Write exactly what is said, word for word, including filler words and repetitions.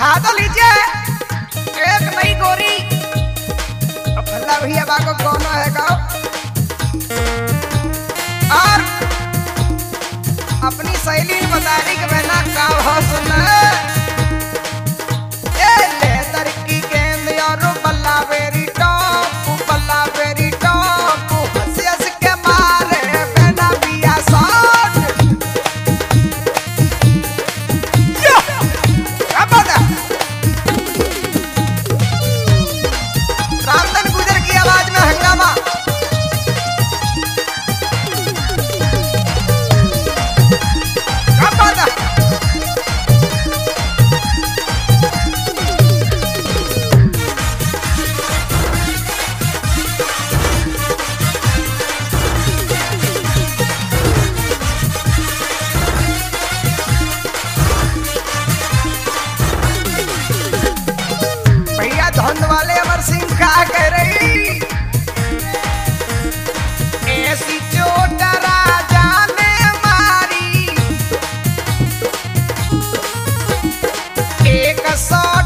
खा तो लीजिए एक नई गोरी। भल्ला भैया बाको कौन है गाओ और अपनी सहेली ने बताने के बहना का हो सुना ए लेदर की गेंद और बल्ला बेरी टॉप बल्ला बेरी टॉप हंस हंस के मारे बहना बिया शॉट। अब रामधन गुजर की आवाज में हंगामा। भैया धुंध वाले अमर सिंह का कह रही ऐसी चोट राजा ने मारी एक सौ